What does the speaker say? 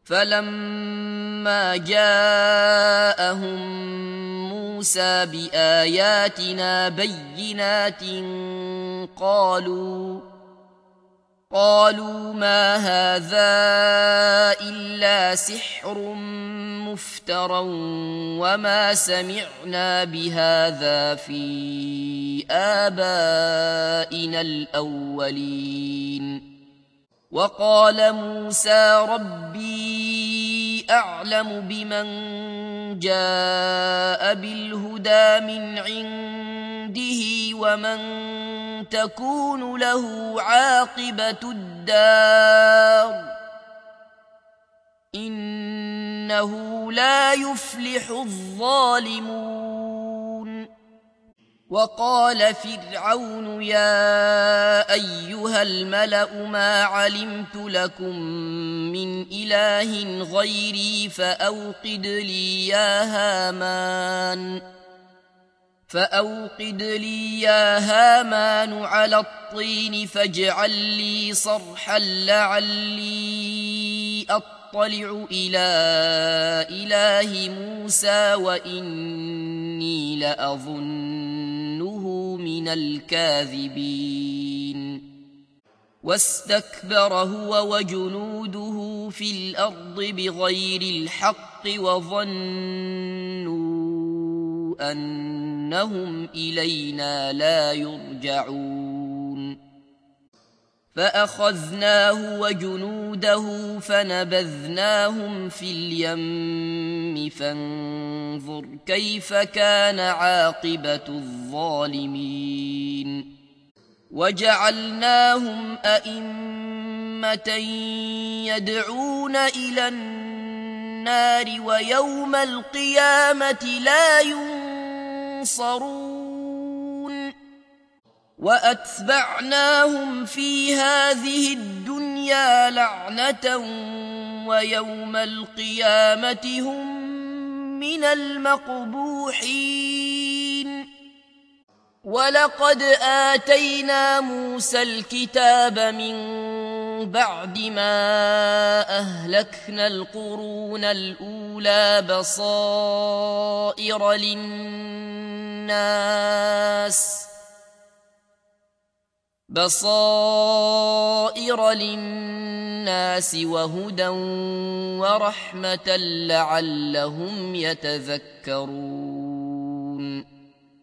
فلما جاءهم موسى بآياتنا بينات قالوا ما هذا إلا سحر مفترى وما سمعنا بهذا في آبائنا الأولين. وقال موسى ربي أعلم بمن جاء بالهدى من عنده ومن تكون له عاقبة الدار إنه لا يفلح الظالمون. وقال فرعون يا أيها الملأ ما علمت لكم من إله غيري فأوقد لي يا هامان على الطين فاجعل لي صرحا لعلي أطلع إلى إله موسى وإني لأظنه من الكاذبين. واستكبر هو وجنوده في الأرض بغير الحق وظنوا أنهم إلينا لا يرجعون. فأخذناه وجنوده فنبذناهم في اليم فانظر كيف كان عاقبة الظالمين. وجعلناهم أئمة يدعون إلى النار ويوم القيامة لا ينصرون. وأتبعناهم في هذه الدنيا لعنة ويوم القيامة هم من المقبوحين. ولقد آتينا موسى الكتاب من بعد ما أهلكنا القرون الأولى بصائر للناس وهدى ورحمة لعلهم يتذكرون.